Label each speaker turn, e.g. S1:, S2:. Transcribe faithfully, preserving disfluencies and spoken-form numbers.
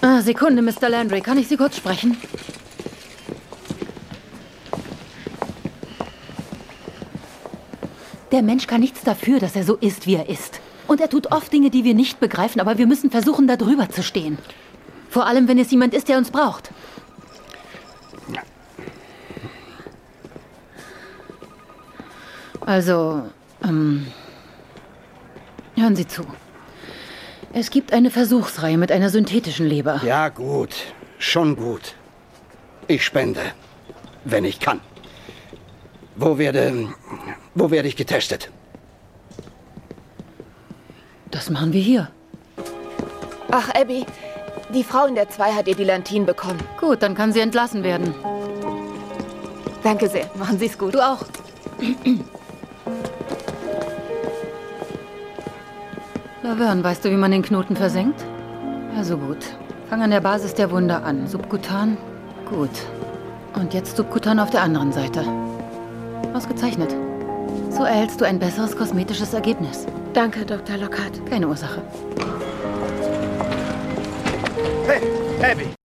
S1: Ah, Sekunde, Mister Landry. Kann ich Sie kurz sprechen? Der Mensch kann nichts dafür, dass er so ist, wie er ist. Und er tut oft Dinge, die wir nicht begreifen, aber wir müssen versuchen, da drüber zu stehen. Vor allem, wenn es jemand ist, der uns braucht. Also, ähm, hören Sie zu. Es gibt eine Versuchsreihe mit einer synthetischen Leber.
S2: Ja, gut. Schon gut. Ich spende, wenn ich kann. Wo werde... Wo werde ich getestet?
S1: Das machen wir hier.
S3: Ach, Abby, die Frau in der zwei hat ihr Dilantin bekommen.
S1: Gut, dann kann sie entlassen werden.
S3: Danke sehr. Machen Sie es gut.
S1: Du auch. Laverne, weißt du, wie man den Knoten versenkt? Also gut. Fang an der Basis der Wunde an. Subkutan? Gut. Und jetzt subkutan auf der anderen Seite. Ausgezeichnet. So erhältst du ein besseres kosmetisches Ergebnis.
S3: Danke, Doktor Lockhart.
S1: Keine Ursache.
S2: Hey, Abby!